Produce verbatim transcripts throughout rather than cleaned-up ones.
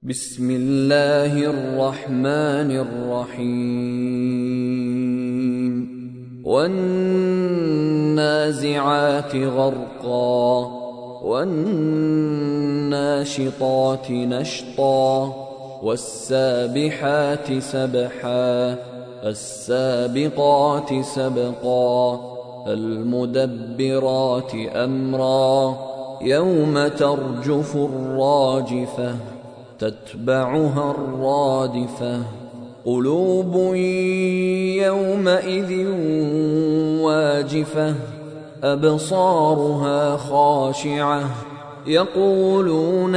بسم الله الرحمن الرحيم والنازعات غرقا والناشطات نشطا والسابحات سبحا السابقات سبقا المدبرات أمرا يوم ترجف الراجفة تتبعها الرادفة قلوب يومئذ واجفة أبصارها خاشعة يقولون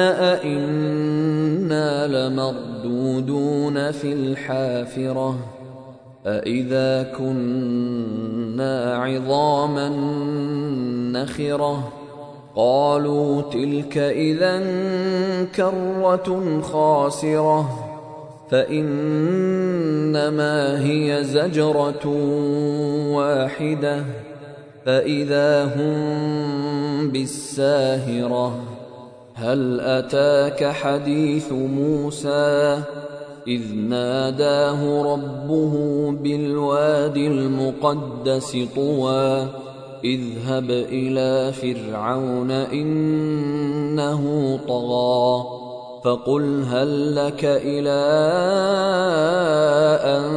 أئنا لمردودون في الحافرة أئذا كنا عظاما نخرة قالوا تلك إذا كرة خاسرة فإنما هي زجرة واحدة فإذا هم بالساهرة هل أتاك حديث موسى إذ ناداه ربه بالوادي المقدس طوى اذهب إلى فرعون إنه طغى فقل هل لك إلى أن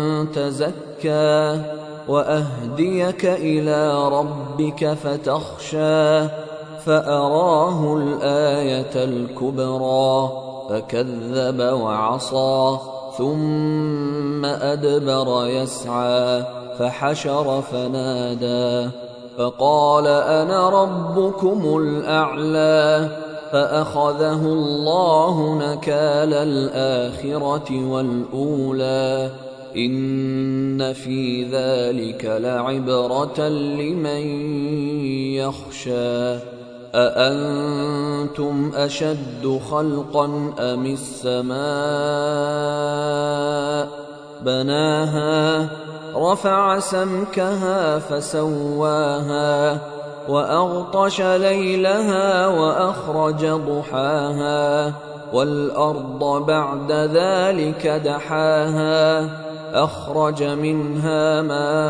تزكى وأهديك إلى ربك فتخشى فأراه الآية الكبرى فكذب وعصى ثم أدبر يسعى فحشر فنادى فقال أنا ربكم الأعلى فأخذه الله نكال الآخرة والأولى إن في ذلك لعبرة لمن يخشى أأنتم أشد خلقا أم السماء بناها رفع سمكها فسواها وأغطش ليلها وأخرج ضحاها والأرض بعد ذلك دحاها أخرج منها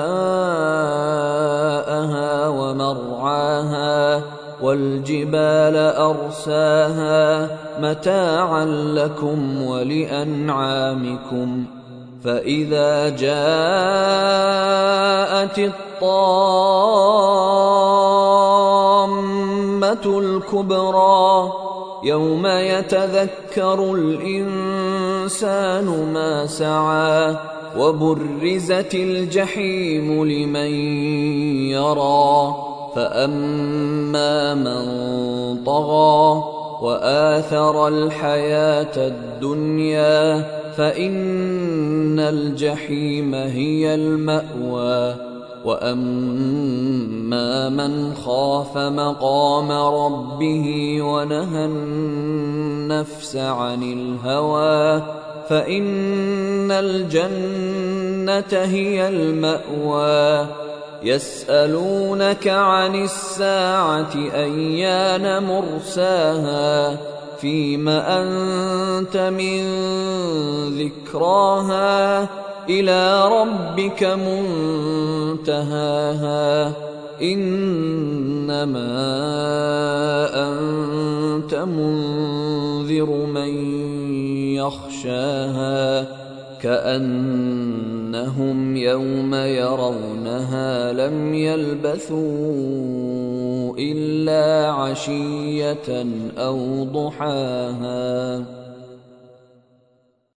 ماءها ومرعاها والجبال أرساها متاعا لكم ولأنعامكم فإذا جاءت الطامة الكبرى يوم يتذكر الإنسان ما سعى وبرزت الجحيم لمن يرى فأما من طغى وآثر الحياة الدنيا فإن الجحيم هي المأوى وأما من خاف مقام ربه ونهى النفس عن الهوى فإن الجنة هي المأوى يسألونك عن الساعة أيان مرساها فيم أنت من ذكراها إلى ربك منتهاها إنما أنت منذر من يخشاها كأنهم يوم يرونها لم يلبثوا إلا عشية أو ضحاها.